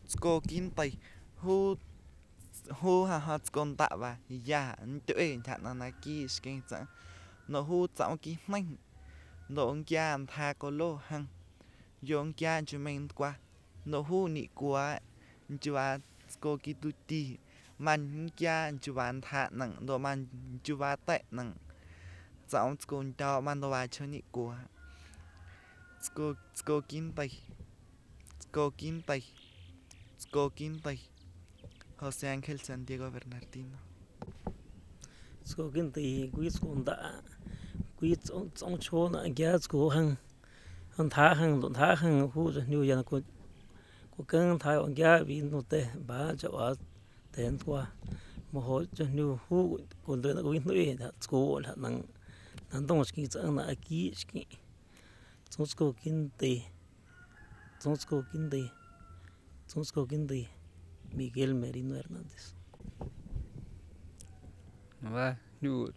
Sko kin tay hu ha ha skon ta va ya tue thả na ki skin sa no hu tsao ki manh no kia tha ko lo hang yong kia chu men qua no hu ni qua chua sko ki tu ti man kia chu van tha nang do man chu va te nang tsao skon ta man do va chu ni qua sko kin tay sko kin tay sko kin tay José Ángel Santiago Bernardino. Skokin thì quý skon đã quý trong chỗ là giá sko hăng hăng thả hăng đồn thả hăng hu cho nhiều dân của cơn thái ông giá vì nô tê bà cho ở tiền qua mà họ cho nhiều hu còn đợi nó quý nuôi là sko là năng đông ski chẳng là kỹ ski trong skokin thì Miguel Merino Hernández. Và nhu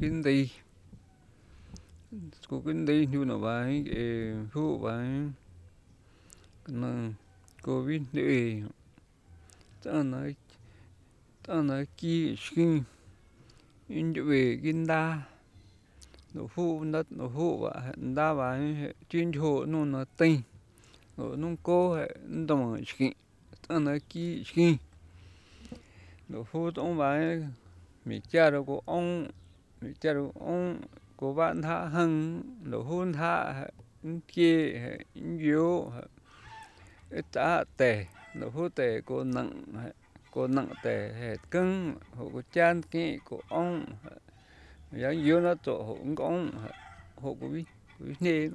skokin nhu nó vai phụ vai nó covid này ta nói ki skin in về ginda nó phụ và đa vai chuyên hộ nó tinh nó cố đồng skin ta nói ki skin nó phụ trong vai mi cha rồi của bạn tha hằng nó hôn tha kia yếu ta tệ nó hôn tệ của nặng tệ hệ cưng hộ của chan kia của ông giống yếu nó chỗ hộ của ông hộ của vi nè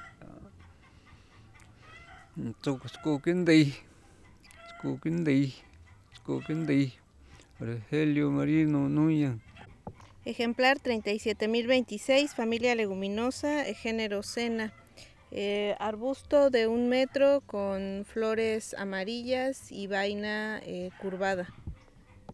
nó chụp cô kinh đi rồi Helio Marino nuôi. Ejemplar 37.026, familia leguminosa, género Sena. Arbusto de 1 metro con flores amarillas y vaina curvada.